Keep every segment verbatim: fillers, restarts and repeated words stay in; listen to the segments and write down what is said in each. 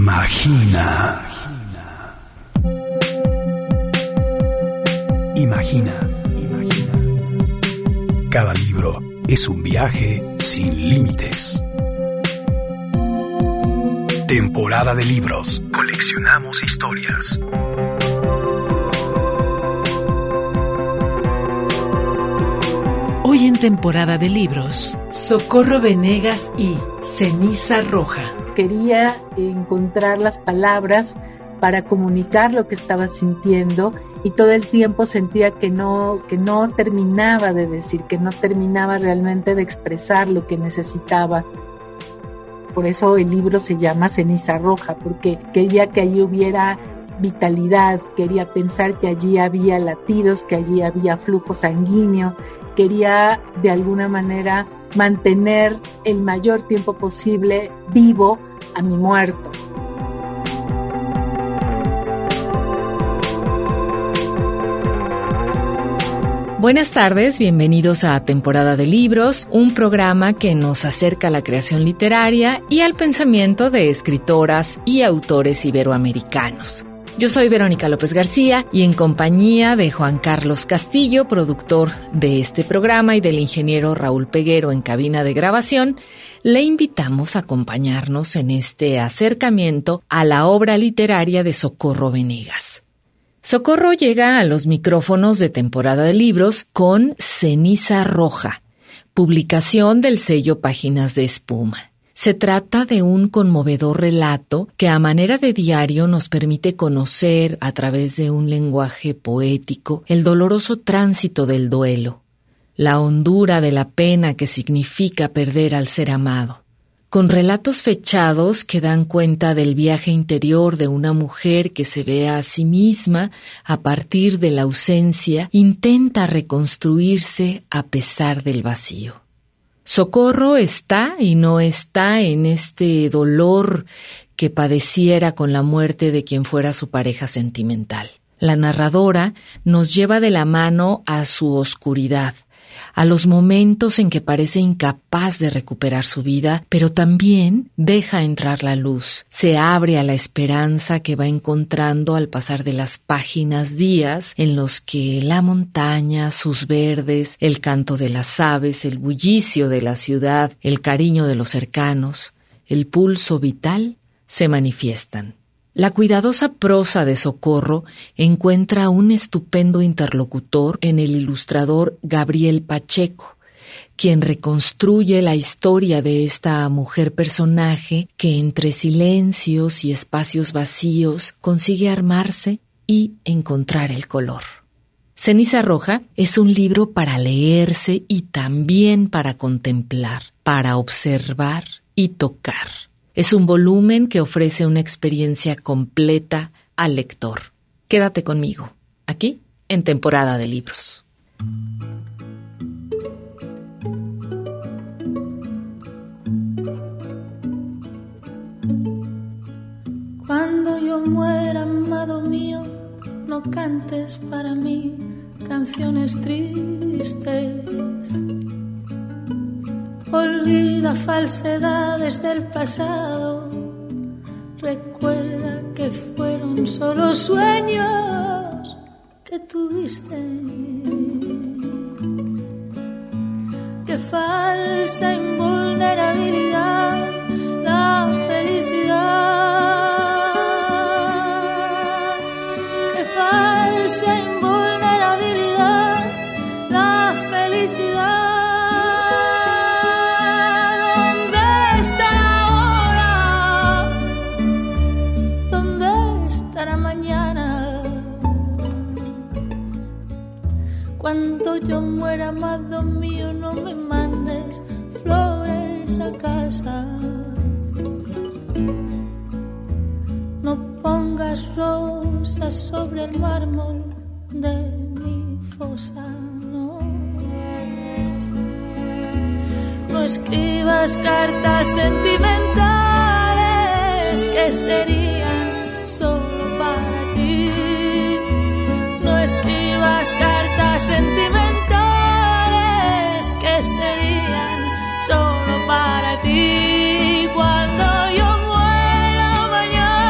Imagina. Imagina. Imagina. Cada libro es un viaje sin límites. Temporada de libros. Coleccionamos historias. Hoy en Temporada de libros, Socorro Venegas y Ceniza Roja. Quería encontrar las palabras para comunicar lo que estaba sintiendo y todo el tiempo sentía que no, que no terminaba de decir, que no terminaba realmente de expresar lo que necesitaba. Por eso el libro se llama Ceniza Roja, porque quería que allí hubiera vitalidad, quería pensar que allí había latidos, que allí había flujo sanguíneo, quería de alguna manera mantener el mayor tiempo posible vivo a mi muerto. Buenas tardes, bienvenidos a Temporada de Libros, un programa que nos acerca a la creación literaria y al pensamiento de escritoras y autores iberoamericanos. Yo soy Verónica López García y en compañía de Juan Carlos Castillo, productor de este programa, y del ingeniero Raúl Peguero en cabina de grabación, le invitamos a acompañarnos en este acercamiento a la obra literaria de Socorro Venegas. Socorro llega a los micrófonos de Temporada de Libros con Ceniza Roja, publicación del sello Páginas de Espuma. Se trata de un conmovedor relato que a manera de diario nos permite conocer a través de un lenguaje poético el doloroso tránsito del duelo, la hondura de la pena que significa perder al ser amado. Con relatos fechados que dan cuenta del viaje interior de una mujer que se ve a sí misma a partir de la ausencia, intenta reconstruirse a pesar del vacío. Socorro está y no está en este dolor que padeciera con la muerte de quien fuera su pareja sentimental. La narradora nos lleva de la mano a su oscuridad, a los momentos en que parece incapaz de recuperar su vida, pero también deja entrar la luz. Se abre a la esperanza que va encontrando al pasar de las páginas, días en los que la montaña, sus verdes, el canto de las aves, el bullicio de la ciudad, el cariño de los cercanos, el pulso vital se manifiestan. La cuidadosa prosa de Socorro encuentra un estupendo interlocutor en el ilustrador Gabriel Pacheco, quien reconstruye la historia de esta mujer personaje que entre silencios y espacios vacíos consigue armarse y encontrar el color. Ceniza Roja es un libro para leerse y también para contemplar, para observar y tocar. Es un volumen que ofrece una experiencia completa al lector. Quédate conmigo, aquí en Temporada de Libros. Cuando yo muera, amado mío, no cantes para mí canciones tristes. Olvida falsedades del pasado, recuerda que fueron solo sueños que tuviste. Qué falsa invulnerabilidad, la felicidad. Qué falsa invulnerabilidad, la felicidad. Cuando yo muera, amado mío, no me mandes flores a casa. No pongas rosas sobre el mármol de mi fosa, no. No escribas cartas sentimentales que serían solo para ti. No escribas cartas sentimentales que serían solo para ti. Cuando yo muera mañana,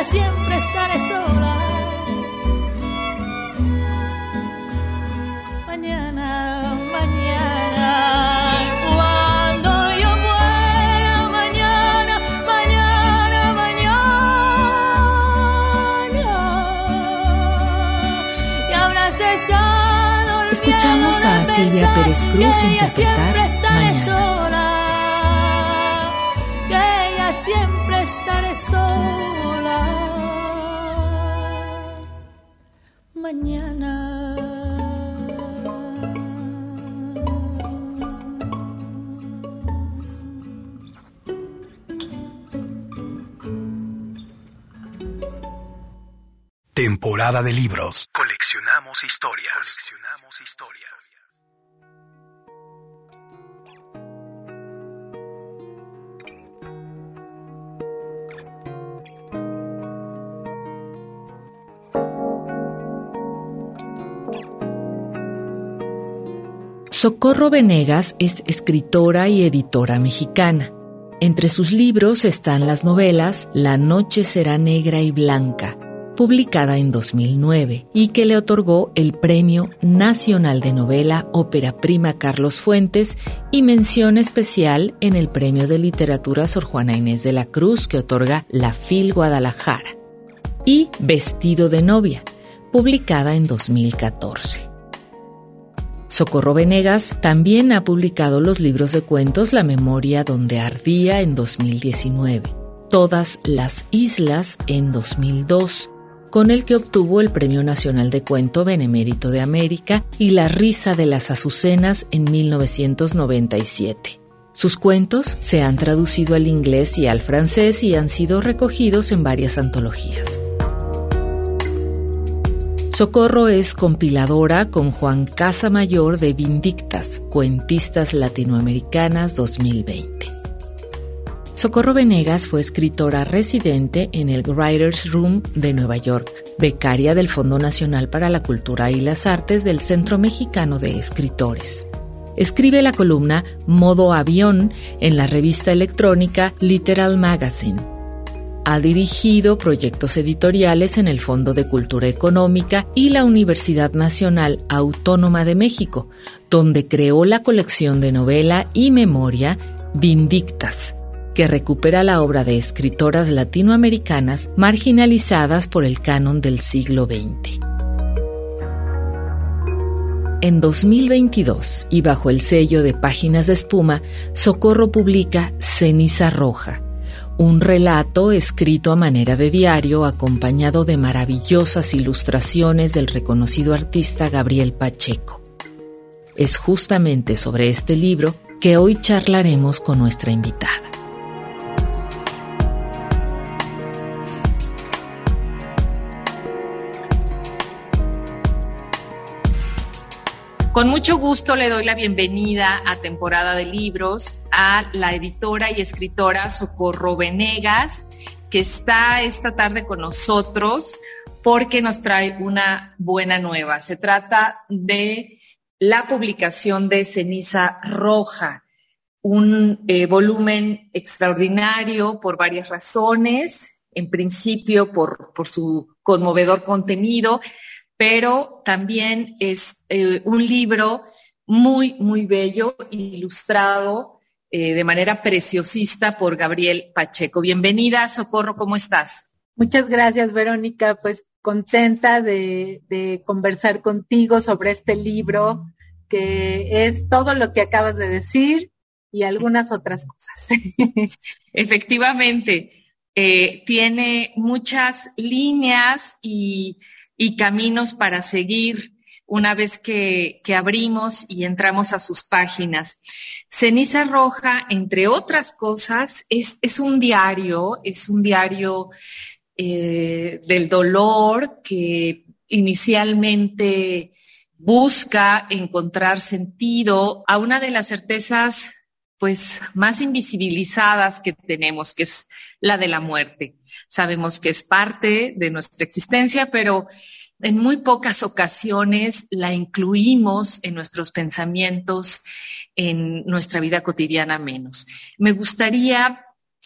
siempre estaré sola. Mañana, mañana, cuando yo muera, mañana, mañana, mañana, y habrá cesado el Escuchamos miedo a de Silvia pensar Pérez Cruz que ella interpretar siempre estaré Mañana. sola, que ella siempre estaré sola. Mañana. Temporada de libros. Coleccionamos historias. Coleccionamos historias. Socorro Venegas es escritora y editora mexicana. Entre sus libros están las novelas La noche será negra y blanca, publicada en dos mil nueve, y que le otorgó el Premio Nacional de Novela Ópera Prima Carlos Fuentes y mención especial en el Premio de Literatura Sor Juana Inés de la Cruz que otorga la FIL Guadalajara, y Vestido de novia, publicada en dos mil catorce. Socorro Venegas también ha publicado los libros de cuentos La memoria donde ardía en dos mil diecinueve, Todas las islas en dos mil dos, con el que obtuvo el Premio Nacional de Cuento Benemérito de América, y La risa de las azucenas en mil novecientos noventa y siete. Sus cuentos se han traducido al inglés y al francés y han sido recogidos en varias antologías. Socorro es compiladora con Juan Casamayor de Vindictas, Cuentistas Latinoamericanas dos mil veinte. Socorro Venegas fue escritora residente en el Writers' Room de Nueva York, becaria del Fondo Nacional para la Cultura y las Artes del Centro Mexicano de Escritores. Escribe la columna Modo Avión en la revista electrónica Literal Magazine. Ha dirigido proyectos editoriales en el Fondo de Cultura Económica y la Universidad Nacional Autónoma de México, donde creó la colección de novela y memoria Vindictas, que recupera la obra de escritoras latinoamericanas marginalizadas por el canon del siglo veinte. En dos mil veintidós, y bajo el sello de Páginas de Espuma, Socorro publica Ceniza Roja, un relato escrito a manera de diario acompañado de maravillosas ilustraciones del reconocido artista Gabriel Pacheco. Es justamente sobre este libro que hoy charlaremos con nuestra invitada. Con mucho gusto le doy la bienvenida a Temporada de Libros a la editora y escritora Socorro Venegas, que está esta tarde con nosotros porque nos trae una buena nueva. Se trata de la publicación de Ceniza Roja, un eh, volumen extraordinario por varias razones. En principio por, por su conmovedor contenido, pero también es eh, un libro muy, muy bello, ilustrado eh, de manera preciosista por Gabriel Pacheco. Bienvenida, Socorro, ¿cómo estás? Muchas gracias, Verónica. Pues contenta de, de conversar contigo sobre este libro, que es todo lo que acabas de decir y algunas otras cosas. Efectivamente, eh, tiene muchas líneas y... y caminos para seguir una vez que, que abrimos y entramos a sus páginas. Ceniza Roja, entre otras cosas, es, es un diario, es un diario eh, del dolor que inicialmente busca encontrar sentido a una de las certezas pues más invisibilizadas que tenemos, que es la de la muerte. Sabemos que es parte de nuestra existencia, pero en muy pocas ocasiones la incluimos en nuestros pensamientos, en nuestra vida cotidiana menos. Me gustaría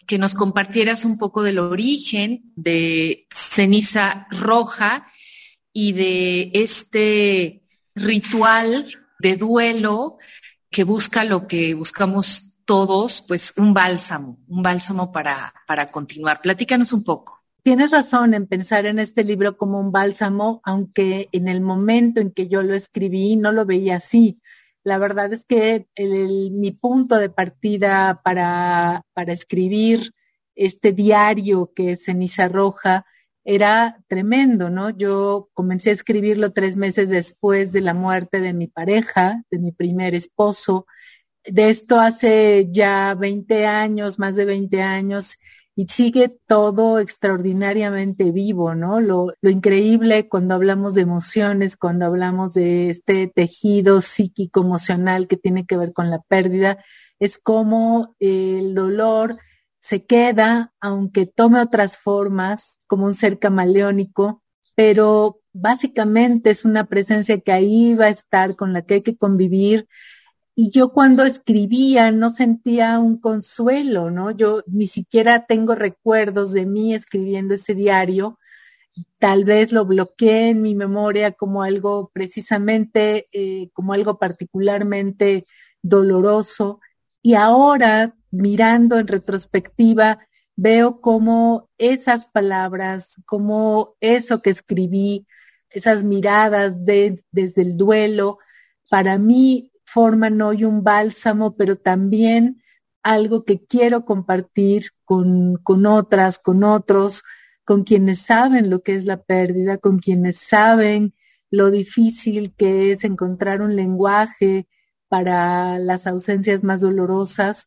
que nos compartieras un poco del origen de Ceniza Roja y de este ritual de duelo que busca lo que buscamos todos, pues un bálsamo, un bálsamo para, para continuar. Platícanos un poco. Tienes razón en pensar en este libro como un bálsamo, aunque en el momento en que yo lo escribí no lo veía así. La verdad es que el, el, mi punto de partida para, para escribir este diario que es Ceniza Roja era tremendo, ¿no? Yo comencé a escribirlo tres meses después de la muerte de mi pareja, de mi primer esposo. De esto hace ya veinte años, más de veinte años, y sigue todo extraordinariamente vivo, ¿no? Lo, lo increíble cuando hablamos de emociones, cuando hablamos de este tejido psíquico emocional que tiene que ver con la pérdida, es como el dolor se queda, aunque tome otras formas, como un ser camaleónico, pero básicamente es una presencia que ahí va a estar, con la que hay que convivir. Y yo cuando escribía no sentía un consuelo, ¿no? Yo ni siquiera tengo recuerdos de mí escribiendo ese diario. Tal vez lo bloqueé en mi memoria como algo precisamente, eh, como algo particularmente doloroso. Y ahora, mirando en retrospectiva, veo cómo esas palabras, cómo eso que escribí, esas miradas de, desde el duelo, para mí forman hoy un bálsamo, pero también algo que quiero compartir con, con otras, con otros, con quienes saben lo que es la pérdida, con quienes saben lo difícil que es encontrar un lenguaje para las ausencias más dolorosas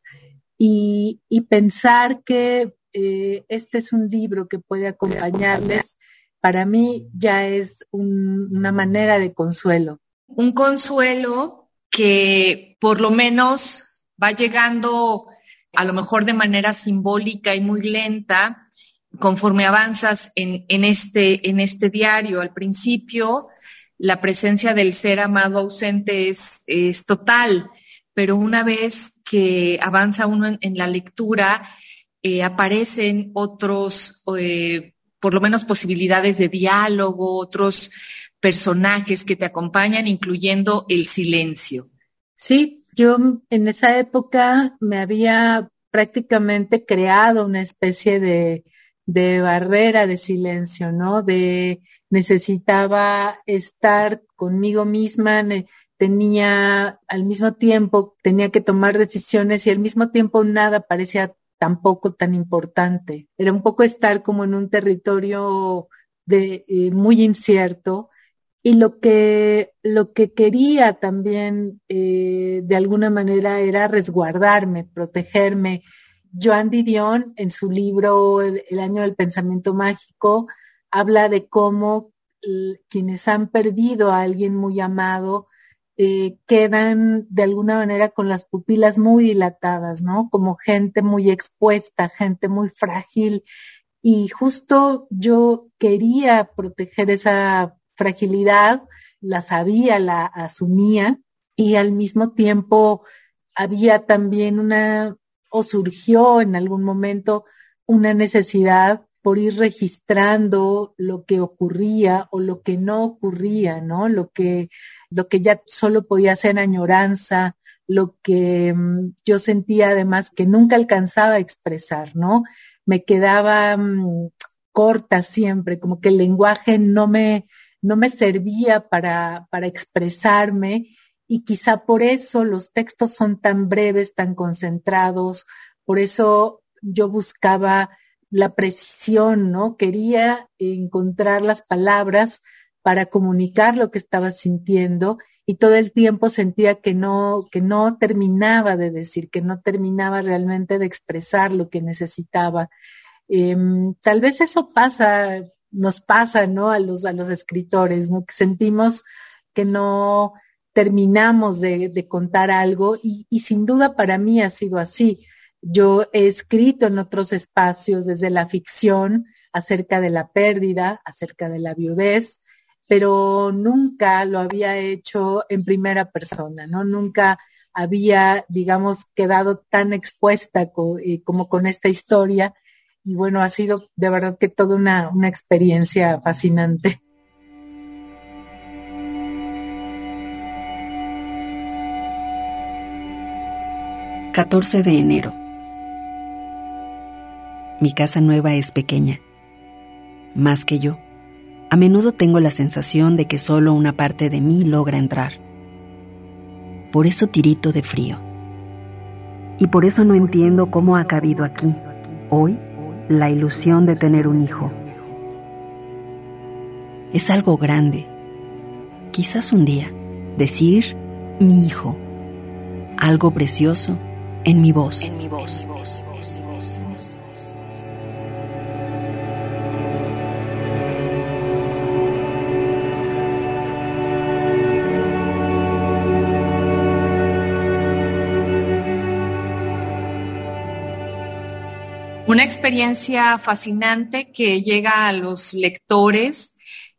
y, y pensar que eh, este es un libro que puede acompañarles. Para mí ya es un, una manera de consuelo. Un consuelo que por lo menos va llegando a lo mejor de manera simbólica y muy lenta conforme avanzas en, en, este, en este diario. Al principio la presencia del ser amado ausente es, es total, pero una vez que avanza uno en, en la lectura eh, aparecen otros, eh, por lo menos posibilidades de diálogo, otros personajes que te acompañan, incluyendo el silencio. Sí, yo en esa época me había prácticamente creado una especie de, de barrera de silencio, ¿no? De necesitaba estar conmigo misma, ne, tenía al mismo tiempo, tenía que tomar decisiones y al mismo tiempo nada parecía tampoco tan importante. Era un poco estar como en un territorio de, eh, muy incierto. Y lo que, lo que quería también eh, de alguna manera era resguardarme, protegerme. Joan Didion, en su libro El, el año del pensamiento mágico, habla de cómo eh, quienes han perdido a alguien muy amado eh, quedan de alguna manera con las pupilas muy dilatadas, ¿no? Como gente muy expuesta, gente muy frágil. Y justo yo quería proteger esa fragilidad, la sabía, la asumía, y al mismo tiempo había también una, o surgió en algún momento una necesidad por ir registrando lo que ocurría o lo que no ocurría, ¿no? Lo que, lo que ya solo podía ser añoranza, lo que um, yo sentía además que nunca alcanzaba a expresar, ¿no? Me quedaba um, corta siempre, como que el lenguaje no me no me servía para, para expresarme y quizá por eso los textos son tan breves, tan concentrados, por eso yo buscaba la precisión, ¿no? Quería encontrar las palabras para comunicar lo que estaba sintiendo y todo el tiempo sentía que no, que no terminaba de decir, que no terminaba realmente de expresar lo que necesitaba. Eh, tal vez eso pasa nos pasa, ¿no? A los, a los escritores, ¿no? Que sentimos que no terminamos de, de contar algo y, y sin duda para mí ha sido así. Yo he escrito en otros espacios desde la ficción acerca de la pérdida, acerca de la viudez, pero nunca lo había hecho en primera persona, ¿no? Nunca había, digamos, quedado tan expuesta co- eh, como con esta historia. Y bueno, ha sido de verdad que toda una, una experiencia fascinante. catorce de enero. Mi casa nueva es pequeña, más que yo. A menudo tengo la sensación de que solo una parte de mí logra entrar. Por eso tirito de frío. Y por eso no entiendo cómo ha cabido aquí, hoy, la ilusión de tener un hijo. Es algo grande. Quizás un día, decir mi hijo, algo precioso en mi voz. En mi voz. Una experiencia fascinante que llega a los lectores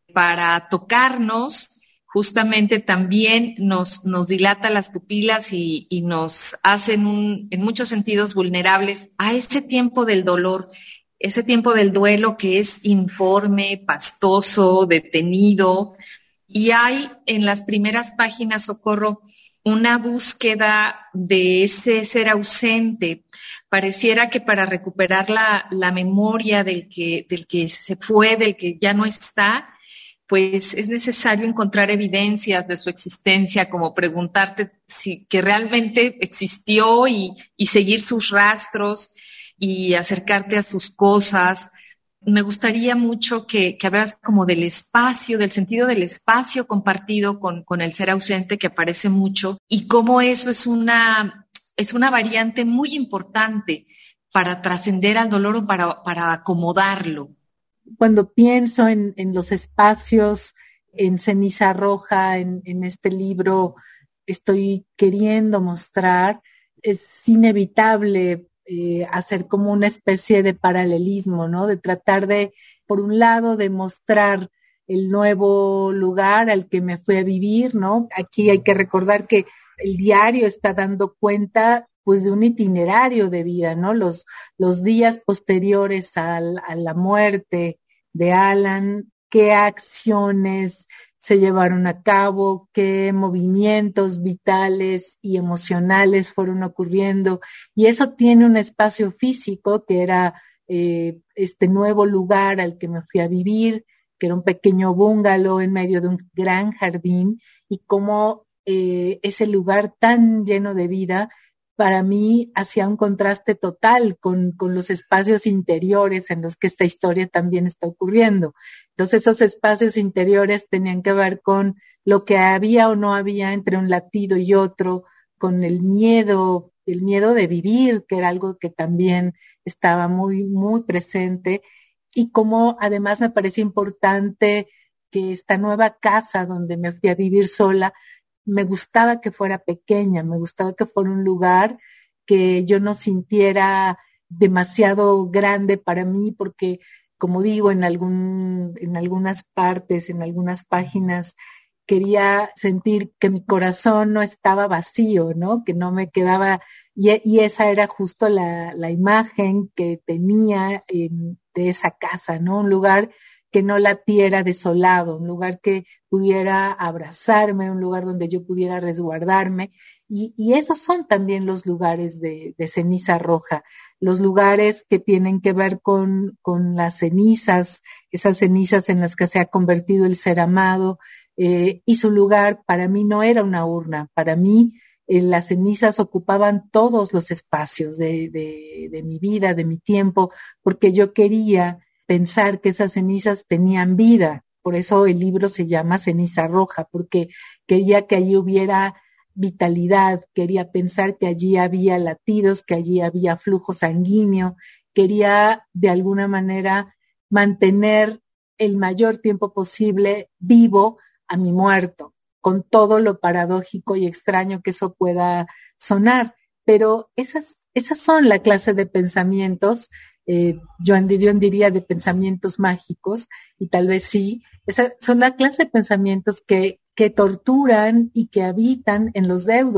para tocarnos, justamente también nos, nos dilata las pupilas y, y nos hace en, un, en muchos sentidos vulnerables a ese tiempo del dolor, ese tiempo del duelo que es informe, pastoso, detenido. Y hay en las primeras páginas, Socorro, una búsqueda de ese ser ausente. Pareciera que para recuperar la, la memoria del que, del que se fue, del que ya no está, pues es necesario encontrar evidencias de su existencia, como preguntarte si que realmente existió y, y seguir sus rastros y acercarte a sus cosas. Me gustaría mucho que, que hablaras como del espacio, del sentido del espacio compartido con, con el ser ausente, que aparece mucho, y cómo eso es una, es una variante muy importante para trascender al dolor o para, para acomodarlo. Cuando pienso en, en los espacios, en Ceniza Roja, en, en este libro, estoy queriendo mostrar, es inevitable eh, hacer como una especie de paralelismo, ¿no? De tratar de, por un lado, de mostrar el nuevo lugar al que me fui a vivir, ¿no? Aquí hay que recordar que el diario está dando cuenta pues de un itinerario de vida, ¿no? Los, los días posteriores al, a la muerte de Alan, qué acciones se llevaron a cabo, qué movimientos vitales y emocionales fueron ocurriendo. Y eso tiene un espacio físico que era eh, este nuevo lugar al que me fui a vivir, que era un pequeño bungalow en medio de un gran jardín, y cómo eh, ese lugar tan lleno de vida para mí hacía un contraste total con, con los espacios interiores en los que esta historia también está ocurriendo. Entonces esos espacios interiores tenían que ver con lo que había o no había entre un latido y otro, con el miedo, el miedo de vivir, que era algo que también estaba muy, muy presente, y como además me parece importante que esta nueva casa donde me fui a vivir sola, me gustaba que fuera pequeña, me gustaba que fuera un lugar que yo no sintiera demasiado grande para mí, porque como digo, en algún, en algunas partes, en algunas páginas, quería sentir que mi corazón no estaba vacío, ¿no? Que no me quedaba, y, y esa era justo la, la imagen que tenía en, de esa casa, ¿no? Un lugar que no latiera desolado, un lugar que pudiera abrazarme, un lugar donde yo pudiera resguardarme. Y, y esos son también los lugares de, de Ceniza Roja, los lugares que tienen que ver con, con las cenizas, esas cenizas en las que se ha convertido el ser amado, eh, y su lugar para mí no era una urna, para mí eh, las cenizas ocupaban todos los espacios de, de, de mi vida, de mi tiempo, porque yo quería pensar que esas cenizas tenían vida. Por eso el libro se llama Ceniza Roja, porque quería que allí hubiera vitalidad, quería pensar que allí había latidos, que allí había flujo sanguíneo, quería de alguna manera mantener el mayor tiempo posible vivo a mi muerto, con todo lo paradójico y extraño que eso pueda sonar. Pero esas, esas son la clase de pensamientos, eh, Joan Didion diría de pensamientos mágicos, y tal vez sí, esas son la clase de pensamientos que, que torturan y que habitan en los deudos,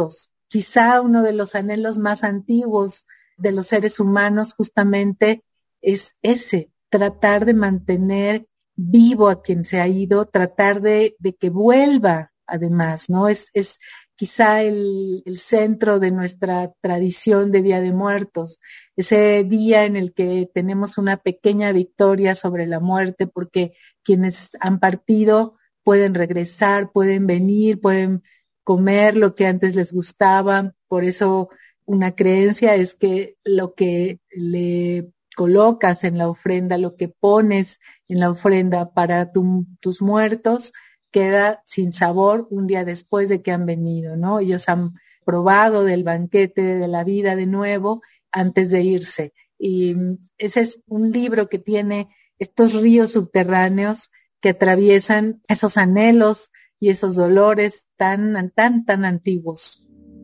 quizá uno de los anhelos más antiguos de los seres humanos justamente es ese, tratar de mantener vivo a quien se ha ido, tratar de, de que vuelva además, ¿no? Es, es quizá el, el centro de nuestra tradición de Día de Muertos, ese día en el que tenemos una pequeña victoria sobre la muerte, porque quienes han partido pueden regresar, pueden venir, pueden comer lo que antes les gustaba. Por eso una creencia es que lo que le colocas en la ofrenda, lo que pones en la ofrenda para tu, tus muertos, queda sin sabor un día después de que han venido, ¿no? Ellos han probado del banquete de la vida de nuevo antes de irse. Y ese es un libro que tiene estos ríos subterráneos que atraviesan esos anhelos y esos dolores tan, tan, tan antiguos.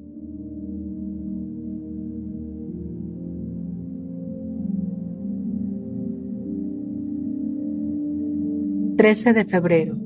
trece de febrero.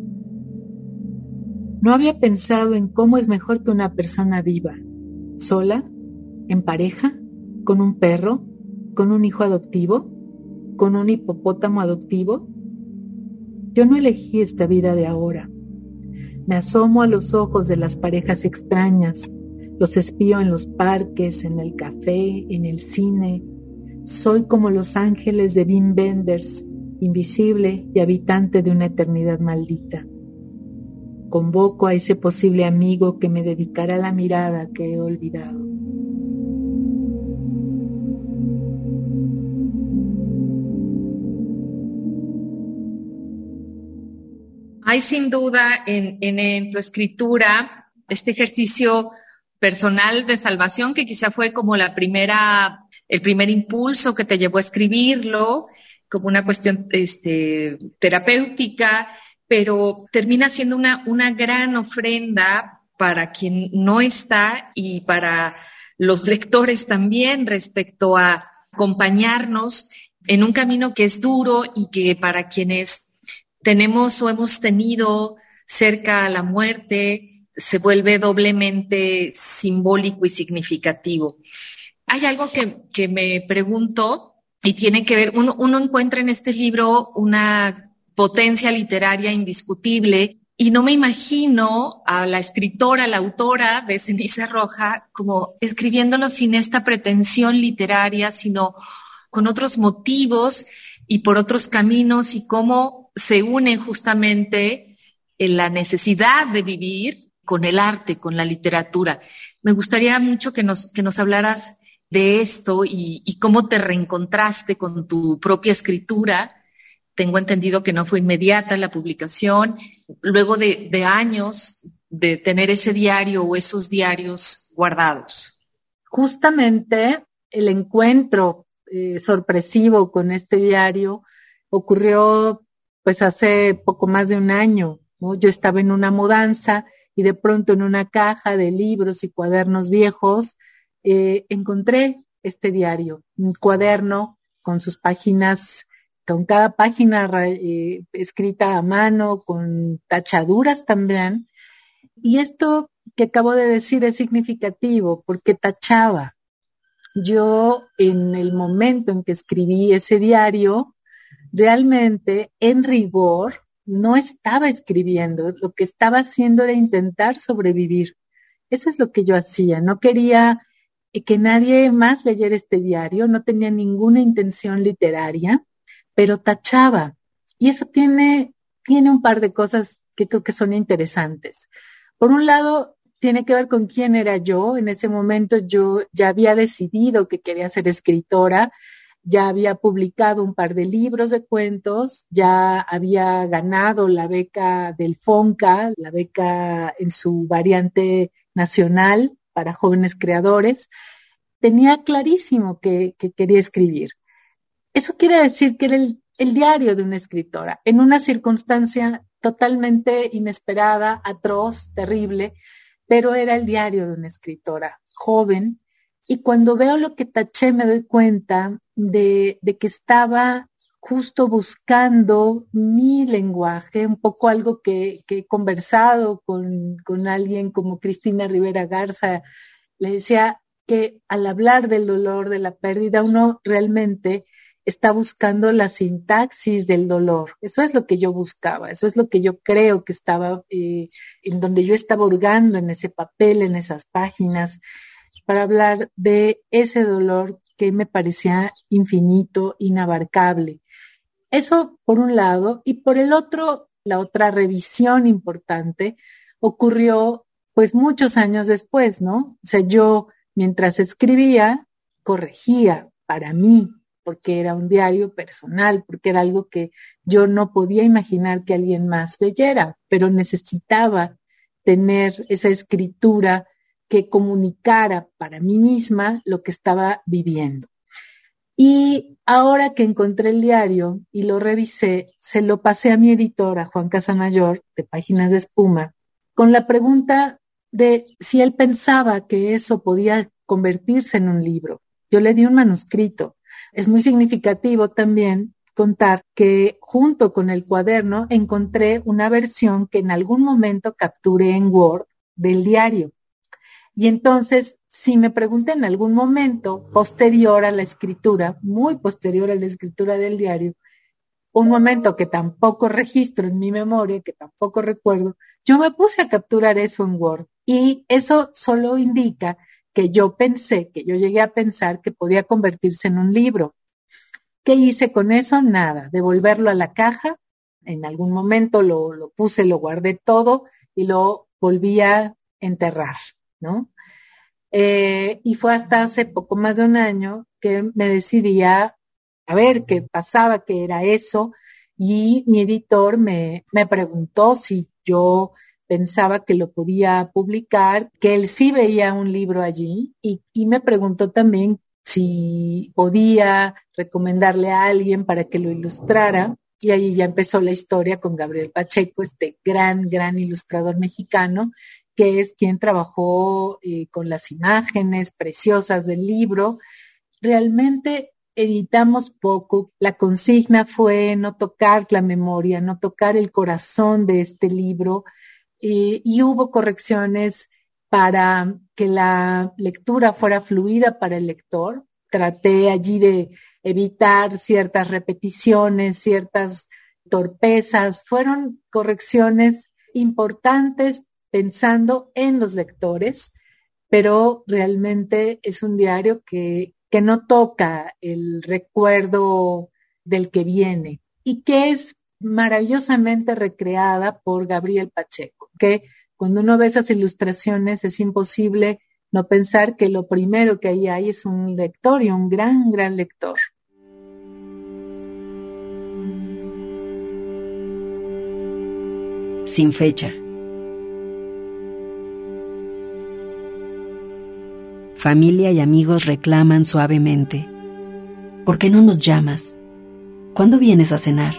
No había pensado en cómo es mejor que una persona viva, sola, en pareja, con un perro, con un hijo adoptivo, con un hipopótamo adoptivo. Yo no elegí esta vida de ahora. Me asomo a los ojos de las parejas extrañas, los espío en los parques, en el café, en el cine. Soy como los ángeles de Wim Wenders, invisible y habitante de una eternidad maldita. Convoco a ese posible amigo que me dedicará la mirada que he olvidado. Hay sin duda en, en, en tu escritura este ejercicio personal de salvación que quizá fue como la primera, el primer impulso que te llevó a escribirlo, como una cuestión este, terapéutica, pero termina siendo una, una gran ofrenda para quien no está y para los lectores también respecto a acompañarnos en un camino que es duro y que para quienes tenemos o hemos tenido cerca a la muerte se vuelve doblemente simbólico y significativo. Hay algo que, que me pregunto y tiene que ver, uno, uno encuentra en este libro una potencia literaria indiscutible y no me imagino a la escritora, la autora de Ceniza Roja como escribiéndolo sin esta pretensión literaria, sino con otros motivos y por otros caminos y cómo se une justamente en la necesidad de vivir con el arte, con la literatura. Me gustaría mucho que nos, que nos hablaras de esto y, y cómo te reencontraste con tu propia escritura. Tengo entendido que no fue inmediata la publicación, luego de, de años de tener ese diario o esos diarios guardados. Justamente el encuentro eh, sorpresivo con este diario ocurrió pues hace poco más de un año, ¿no? Yo estaba en una mudanza y de pronto en una caja de libros y cuadernos viejos eh, encontré este diario, un cuaderno con sus páginas, con cada página eh, escrita a mano, con tachaduras también. Y esto que acabo de decir es significativo porque tachaba. Yo en el momento en que escribí ese diario, realmente en rigor no estaba escribiendo, lo que estaba haciendo era intentar sobrevivir. Eso es lo que yo hacía, no quería que nadie más leyera este diario, no tenía ninguna intención literaria, pero tachaba. Y eso tiene, tiene un par de cosas que creo que son interesantes. Por un lado, tiene que ver con quién era yo. En ese momento yo ya había decidido que quería ser escritora, ya había publicado un par de libros de cuentos, ya había ganado la beca del FONCA, la beca en su variante nacional para jóvenes creadores. Tenía clarísimo que, que quería escribir. Eso quiere decir que era el, el diario de una escritora, en una circunstancia totalmente inesperada, atroz, terrible, pero era el diario de una escritora joven. Y cuando veo lo que taché me doy cuenta de, de que estaba justo buscando mi lenguaje, un poco algo que, que he conversado con, con alguien como Cristina Rivera Garza, le decía que al hablar del dolor, de la pérdida, uno realmente está buscando la sintaxis del dolor. Eso es lo que yo buscaba, eso es lo que yo creo que estaba, eh, en donde yo estaba hurgando en ese papel, en esas páginas, para hablar de ese dolor que me parecía infinito, inabarcable. Eso por un lado, y por el otro, la otra revisión importante ocurrió pues muchos años después, ¿no? O sea, yo mientras escribía, corregía para mí, porque era un diario personal, porque era algo que yo no podía imaginar que alguien más leyera, pero necesitaba tener esa escritura que comunicara para mí misma lo que estaba viviendo. Y ahora que encontré el diario y lo revisé, se lo pasé a mi editor, a Juan Casamayor, de Páginas de Espuma, con la pregunta de si él pensaba que eso podía convertirse en un libro. Yo le di un manuscrito. Es muy significativo también contar que junto con el cuaderno encontré una versión que en algún momento capturé en Word del diario. Y entonces, si me pregunté en algún momento posterior a la escritura, muy posterior a la escritura del diario, un momento que tampoco registro en mi memoria, que tampoco recuerdo, yo me puse a capturar eso en Word. Y eso solo indica que yo pensé, que yo llegué a pensar que podía convertirse en un libro. ¿Qué hice con eso? Nada, devolverlo a la caja. En algún momento lo, lo puse, lo guardé todo y lo volví a enterrar, ¿no? Eh, y fue hasta hace poco más de un año que me decidí a, a ver qué pasaba, qué era eso, y mi editor me, me preguntó si yo pensaba que lo podía publicar, que él sí veía un libro allí, y, y me preguntó también si podía recomendarle a alguien para que lo ilustrara, y ahí ya empezó la historia con Gabriel Pacheco, este gran, gran ilustrador mexicano, que es quien trabajó eh, con las imágenes preciosas del libro. Realmente editamos poco. La consigna fue no tocar la memoria, no tocar el corazón de este libro, eh, y hubo correcciones para que la lectura fuera fluida para el lector. Traté allí de evitar ciertas repeticiones, ciertas torpezas. Fueron correcciones importantes pensando en los lectores, pero realmente es un diario que, que no toca el recuerdo del que viene y que es maravillosamente recreada por Gabriel Pacheco, que cuando uno ve esas ilustraciones es imposible no pensar que lo primero que ahí hay es un lector y un gran, gran lector. Sin fecha. Familia y amigos reclaman suavemente. ¿Por qué no nos llamas? ¿Cuándo vienes a cenar?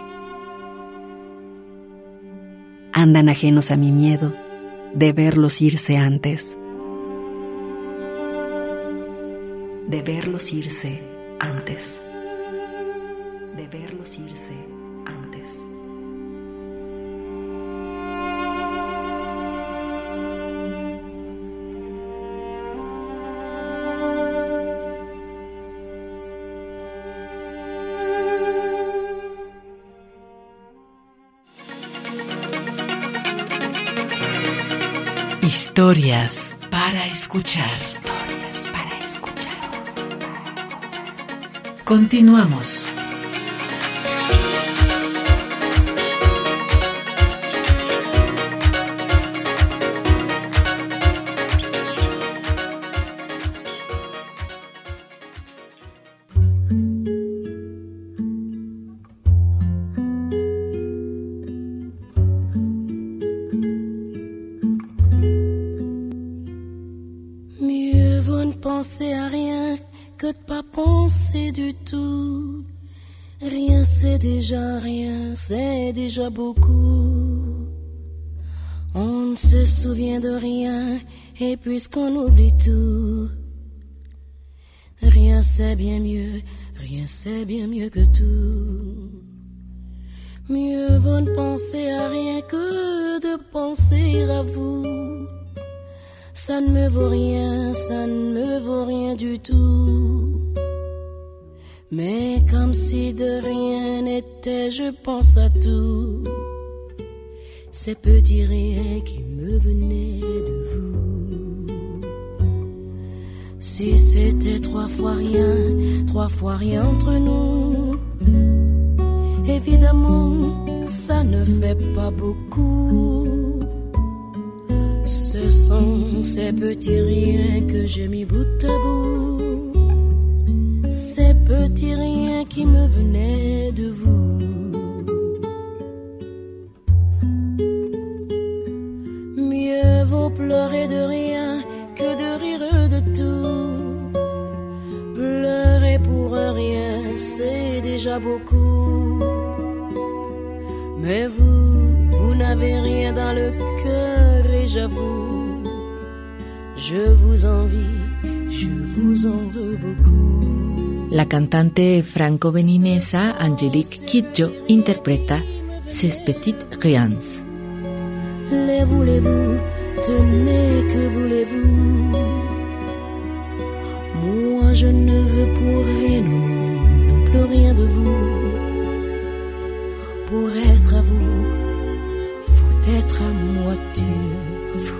Andan ajenos a mi miedo de verlos irse antes. De verlos irse antes. De verlos irse antes. Historias para escuchar. Historias para escuchar. Continuamos. Penser à rien que de pas penser du tout. Rien c'est déjà rien, c'est déjà beaucoup. On ne se souvient de rien et puisqu'on oublie tout, rien c'est bien mieux, rien c'est bien mieux que tout. Mieux vaut ne penser à rien que de penser à vous. ça ne me vaut rien, ça ne me vaut rien du tout. Mais comme si de rien n'était, je pense à tout. Ces petits riens qui me venaient de vous. Si c'était trois fois rien, trois fois rien entre nous, évidemment, ça ne fait pas beaucoup. Ce sont ces petits riens que j'ai mis bout à bout. Ces petits riens qui me venaient de vous. Mieux vaut pleurer de rien que de rire de tout. Pleurer pour un rien, c'est déjà beaucoup. Mais vous, vous n'avez rien dans le cœur et j'avoue, je vous envie, je vous en veux beaucoup. La cantante franco-beninesa Angélique Kidjo interpreta Ces petits riens. Les voulez-vous, tenez, que voulez-vous? Moi je ne veux pour rien au monde, plus rien de vous. Pour être à vous, faut être à moitié fou.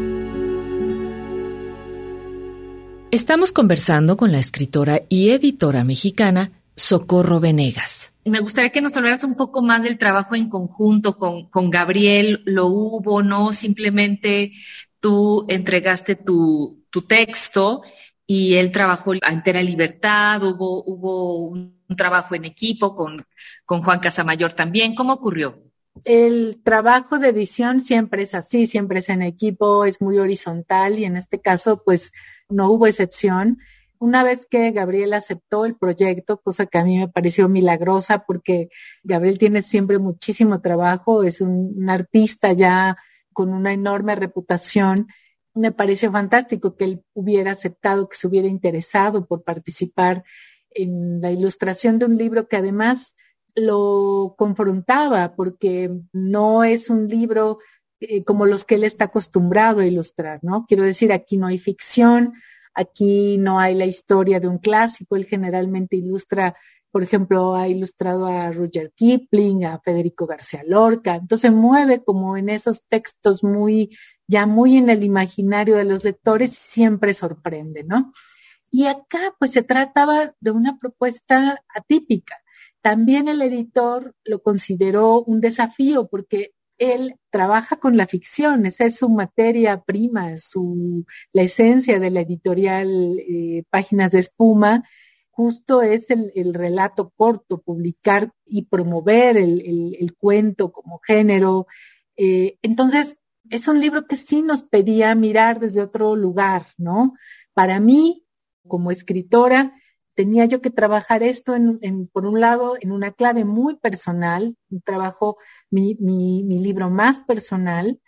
Estamos conversando con la escritora y editora mexicana Socorro Venegas. Me gustaría que nos hablaras un poco más del trabajo en conjunto con, con Gabriel. ¿Lo hubo, no? Simplemente tú entregaste tu, tu texto y él trabajó a entera libertad. Hubo, hubo un, un trabajo en equipo con, con Juan Casamayor también. ¿Cómo ocurrió? El trabajo de edición siempre es así, siempre es en equipo, es muy horizontal y en este caso pues no hubo excepción. Una vez que Gabriel aceptó el proyecto, cosa que a mí me pareció milagrosa porque Gabriel tiene siempre muchísimo trabajo, es un, un artista ya con una enorme reputación, me pareció fantástico que él hubiera aceptado, que se hubiera interesado por participar en la ilustración de un libro que además lo confrontaba porque no es un libro eh, como los que él está acostumbrado a ilustrar, ¿no? Quiero decir, aquí no hay ficción, aquí no hay la historia de un clásico, él generalmente ilustra, por ejemplo, ha ilustrado a Rudyard Kipling, a Federico García Lorca, entonces mueve como en esos textos muy, ya muy en el imaginario de los lectores y siempre sorprende, ¿no? Y acá pues se trataba de una propuesta atípica. También el editor lo consideró un desafío porque él trabaja con la ficción, esa es su materia prima, su, la esencia de la editorial eh, Páginas de Espuma, justo es el, el relato corto, publicar y promover el, el, el cuento como género. Eh, entonces, es un libro que sí nos pedía mirar desde otro lugar, ¿no? Para mí, como escritora, tenía yo que trabajar esto, en, en, por un lado, en una clave muy personal, un trabajo, mi, mi, mi libro más personal,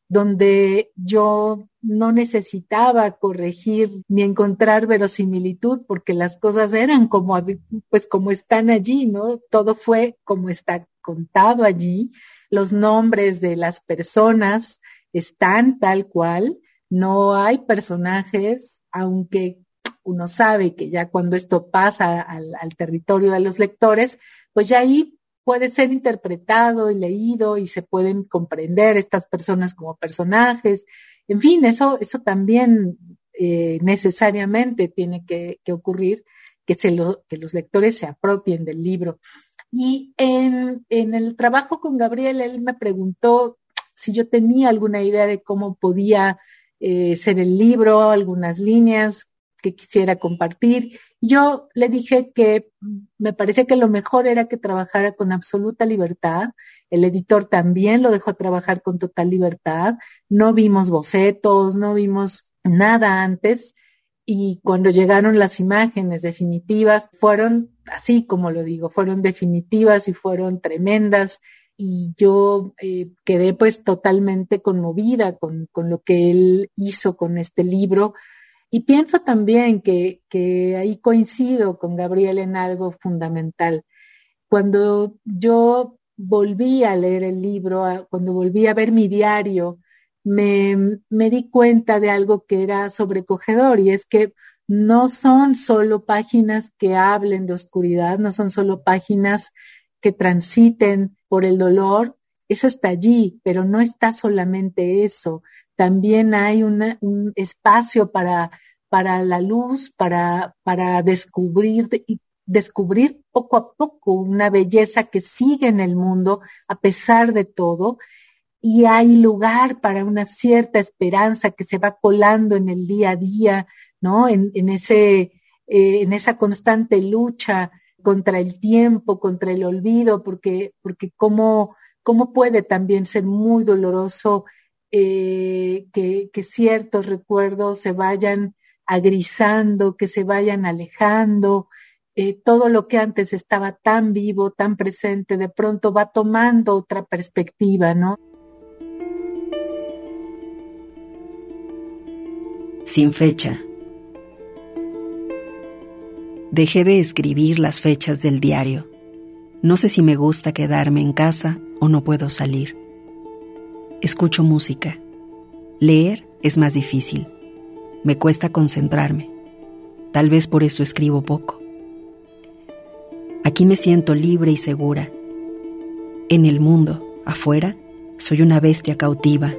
donde yo no necesitaba corregir ni encontrar verosimilitud, porque las cosas eran como, pues como están allí, ¿no? Todo fue como está contado allí, los nombres de las personas están tal cual, no hay personajes, aunque uno sabe que ya cuando esto pasa al, al territorio de los lectores, pues ya ahí puede ser interpretado y leído y se pueden comprender estas personas como personajes. En fin, eso, eso también eh, necesariamente tiene que, que ocurrir, que, se lo, que los lectores se apropien del libro. Y en, en el trabajo con Gabriel, él me preguntó si yo tenía alguna idea de cómo podía eh, ser el libro, algunas líneas que quisiera compartir. Yo le dije que me parecía que lo mejor era que trabajara con absoluta libertad. El editor también lo dejó trabajar con total libertad. No vimos bocetos, no vimos nada antes. Y cuando llegaron las imágenes definitivas, fueron así como lo digo, fueron definitivas y fueron tremendas. Y yo eh, quedé pues totalmente conmovida con, con lo que él hizo con este libro. Y pienso también que, que ahí coincido con Gabriel en algo fundamental. Cuando yo volví a leer el libro, cuando volví a ver mi diario, me, me di cuenta de algo que era sobrecogedor, y es que no son solo páginas que hablen de oscuridad, no son solo páginas que transiten por el dolor. Eso está allí, pero no está solamente eso. También hay una, un espacio para, para la luz, para, para descubrir, descubrir poco a poco una belleza que sigue en el mundo a pesar de todo. Y hay lugar para una cierta esperanza que se va colando en el día a día, ¿no? En, en ese, eh, en esa constante lucha contra el tiempo, contra el olvido, porque, porque cómo, cómo puede también ser muy doloroso eh, que, que ciertos recuerdos se vayan agrisando, que se vayan alejando. Eh, todo lo que antes estaba tan vivo, tan presente, de pronto va tomando otra perspectiva, ¿no? Sin fecha. Dejé de escribir las fechas del diario. No sé si me gusta quedarme en casa o no puedo salir. Escucho música. Leer es más difícil. Me cuesta concentrarme. Tal vez por eso escribo poco. Aquí me siento libre y segura. En el mundo, afuera, soy una bestia cautiva.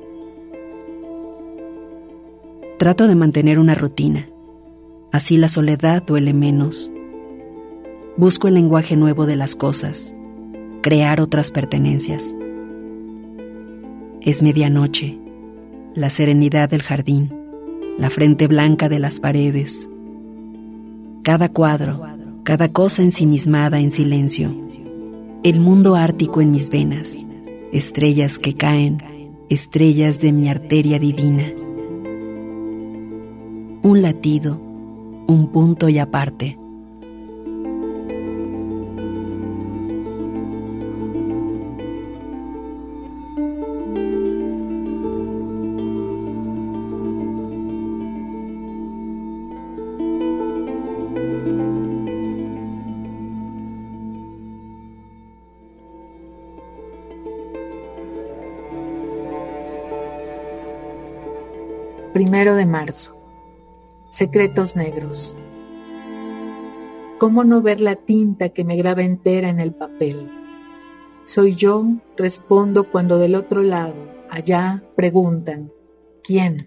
Trato de mantener una rutina. Así la soledad duele menos. Busco el lenguaje nuevo de las cosas, crear otras pertenencias. Es medianoche, la serenidad del jardín, la frente blanca de las paredes. Cada cuadro, cada cosa ensimismada en silencio. El mundo ártico en mis venas, estrellas que caen, estrellas de mi arteria divina. Un latido, un punto y aparte. Primero de marzo. Secretos negros. ¿Cómo no ver la tinta que me graba entera en el papel? Soy yo, respondo cuando del otro lado, allá, preguntan, ¿quién?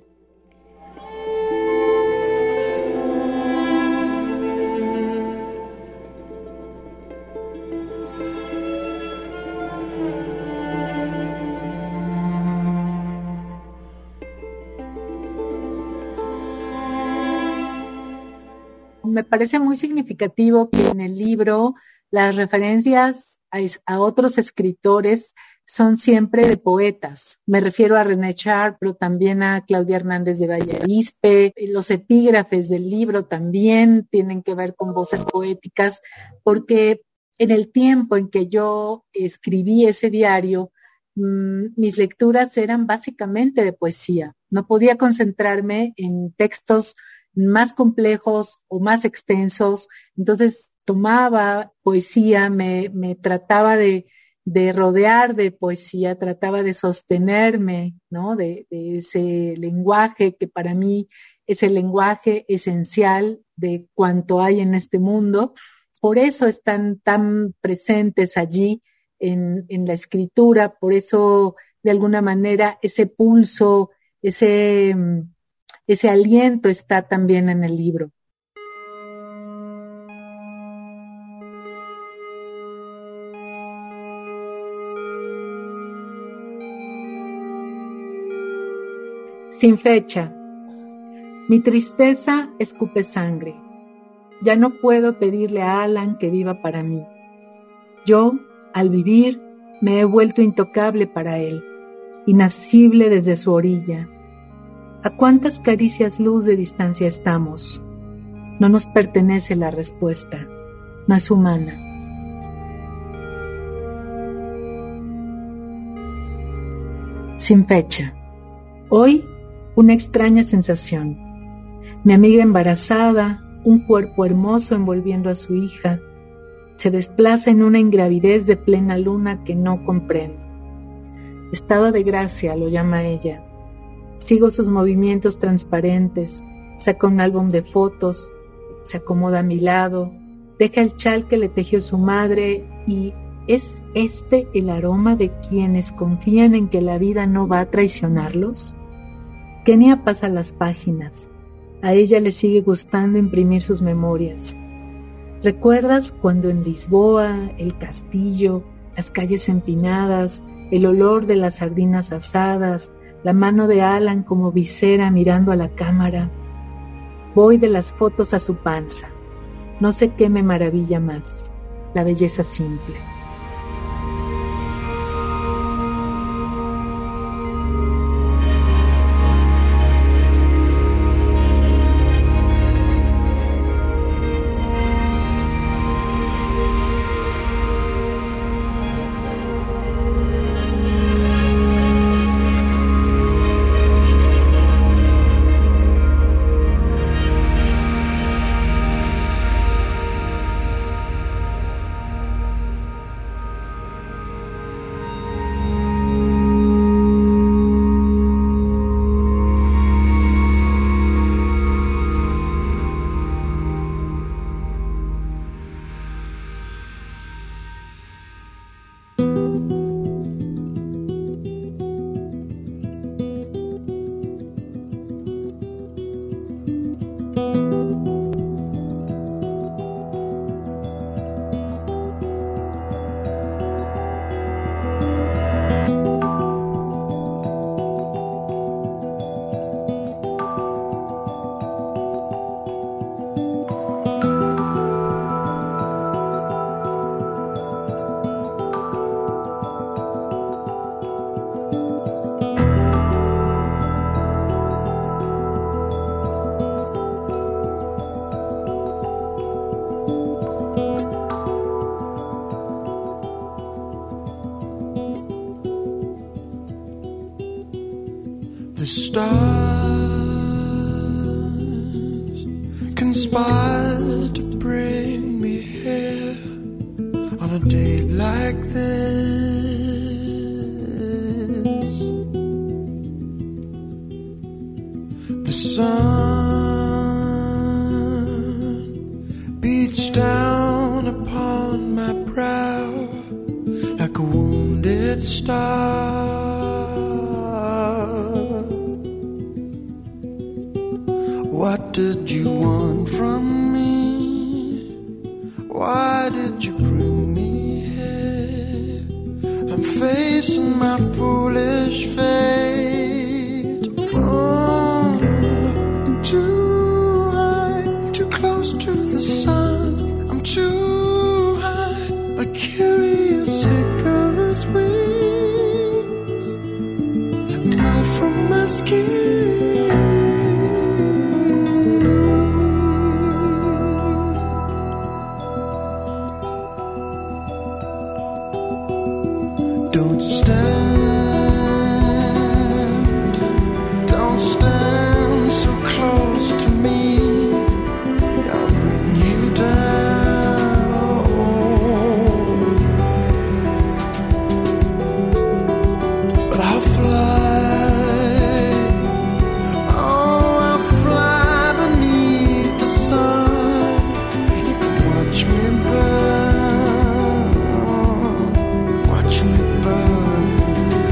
Me parece muy significativo que en el libro las referencias a, a otros escritores son siempre de poetas. Me refiero a René Char, pero también a Claudia Hernández de Vallevispe. Los epígrafes del libro también tienen que ver con voces poéticas, porque en el tiempo en que yo escribí ese diario, mmm, mis lecturas eran básicamente de poesía. No podía concentrarme en textos más complejos o más extensos. Entonces tomaba poesía, me, me trataba de, de rodear de poesía, trataba de sostenerme, ¿no? de, de ese lenguaje que para mí es el lenguaje esencial de cuanto hay en este mundo. Por eso están tan presentes allí en, en la escritura, por eso de alguna manera ese pulso, ese... Ese aliento está también en el libro. Sin fecha. Mi tristeza escupe sangre. Ya no puedo pedirle a Alan que viva para mí. Yo, al vivir, me he vuelto intocable para él, inacible desde su orilla. ¿A cuántas caricias luz de distancia estamos? No nos pertenece la respuesta, no es humana. Sin fecha. Hoy, una extraña sensación. Mi amiga embarazada, un cuerpo hermoso envolviendo a su hija, se desplaza en una ingravidez de plena luna que no comprendo. Estado de gracia lo llama ella. Sigo sus movimientos transparentes, saca un álbum de fotos, se acomoda a mi lado, deja el chal que le tejió su madre y ¿es este el aroma de quienes confían en que la vida no va a traicionarlos? Kenia pasa las páginas. A ella le sigue gustando imprimir sus memorias. ¿Recuerdas cuando en Lisboa, el castillo, las calles empinadas, el olor de las sardinas asadas, la mano de Alan como visera mirando a la cámara? Voy de las fotos a su panza. No sé qué me maravilla más, la belleza simple. The stars conspire to bring me here on a day like this. The sun beats down upon my brow like a wounded star. What did you want from me? Why did you bring me here? I'm facing my foolish fate. Oh, I'm too high, too close to the sun. I'm too high, a curious Icarus wings melt from my skin. Don't stand, don't stand so close to me. I'll bring you down. But I'll fly, oh, I'll fly beneath the sun. You can watch me burn. Watch me burn.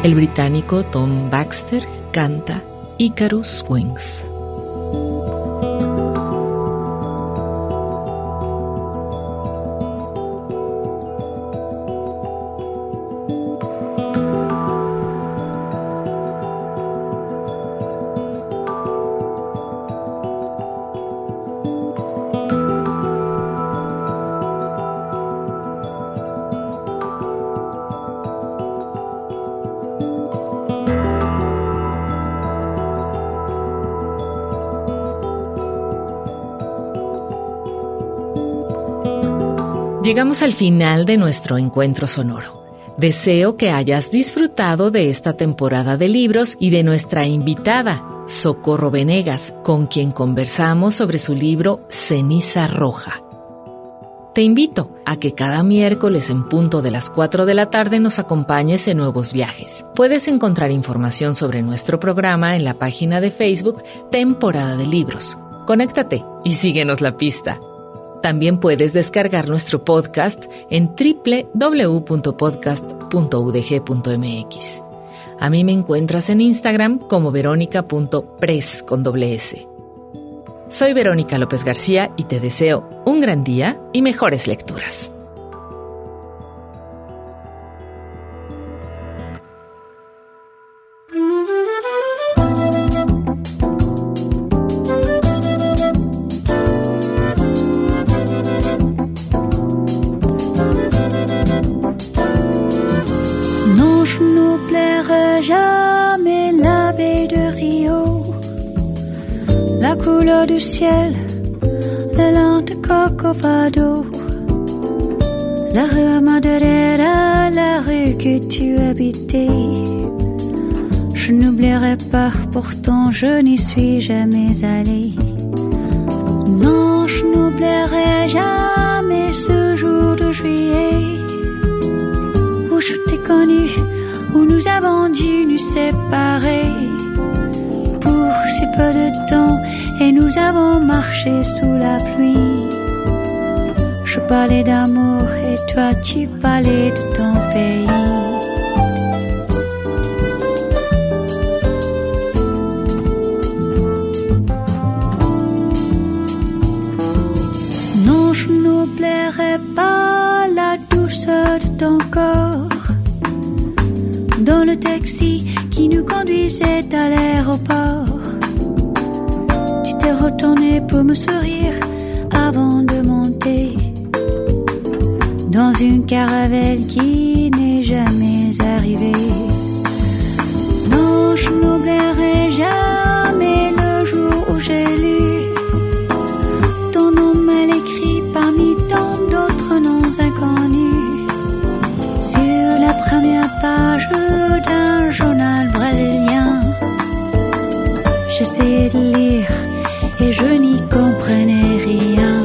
El británico Tom Baxter canta Icarus Wings. Llegamos al final de nuestro encuentro sonoro. Deseo que hayas disfrutado de esta temporada de libros y de nuestra invitada, Socorro Venegas, con quien conversamos sobre su libro Ceniza Roja. Te invito a que cada miércoles en punto de las cuatro de la tarde nos acompañes en nuevos viajes. Puedes encontrar información sobre nuestro programa en la página de Facebook Temporada de Libros. Conéctate y síguenos la pista. También puedes descargar nuestro podcast en doble u doble u doble u punto podcast punto u d g punto m x. A mí me encuentras en Instagram como verónica punto pres con doble S. Soy Verónica López García y te deseo un gran día y mejores lecturas. La couleur du ciel, la lente Corcovado, la rue Madureira, la rue que tu habitais. Je n'oublierai pas, pourtant je n'y suis jamais allée. Non, je n'oublierai jamais ce jour de juillet où je t'ai connu, où nous avons dû nous séparer pour si peu de temps. Et nous avons marché sous la pluie. Je parlais d'amour et toi tu parlais de ton pays. Non, je n'oublierai pas la douceur de ton corps dans le taxi qui nous conduisait à l'aéroport. T'es retourné pour me sourire avant de monter dans une caravelle qui n'est jamais arrivée. Non, je n'oublierai jamais le jour où j'ai lu ton nom mal écrit parmi tant d'autres noms inconnus sur la première page d'un journal brésilien. J'essayais de lire et je n'y comprenais rien.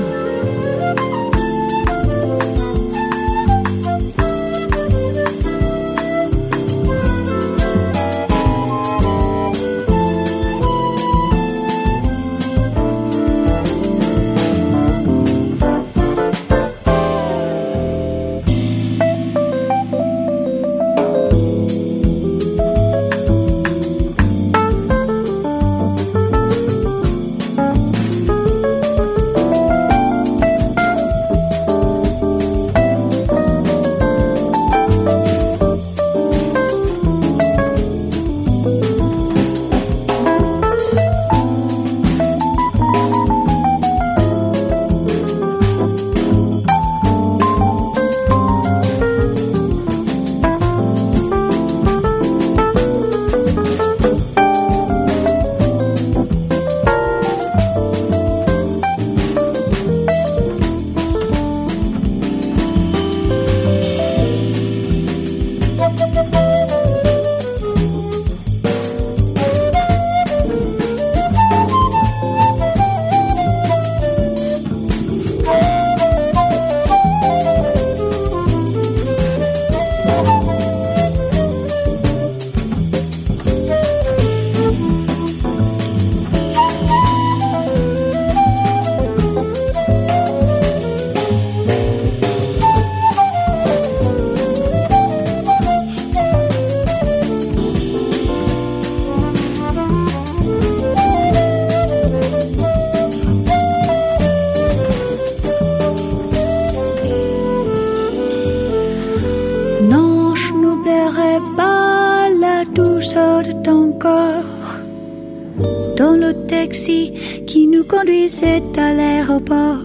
sort de ton corps dans le taxi qui nous conduisait à l'aéroport.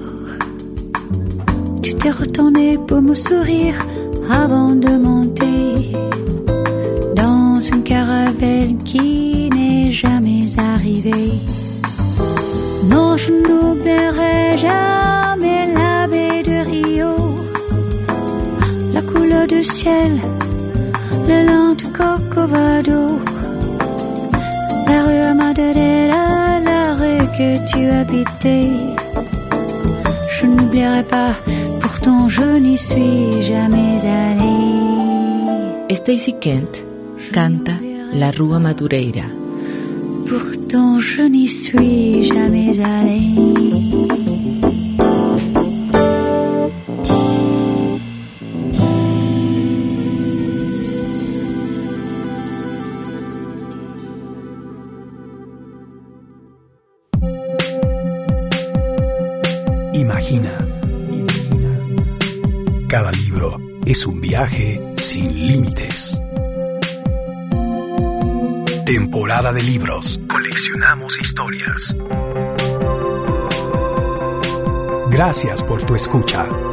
Tu t'es retourné pour me sourire avant de monter dans une caravelle qui n'est jamais arrivée. Non, je n'oublierai jamais la baie de Rio, la couleur du ciel, le long du Corcovado, la rue Madeira, la rue que tu habitais. Je n'oublierai pas, pourtant je n'y suis jamais allée. Stacey Kent canta La Rua Madureira. Pourtant je n'y suis jamais allée. Imagina, imagina. Cada libro es un viaje sin límites. Temporada de libros. Coleccionamos historias. Gracias por tu escucha.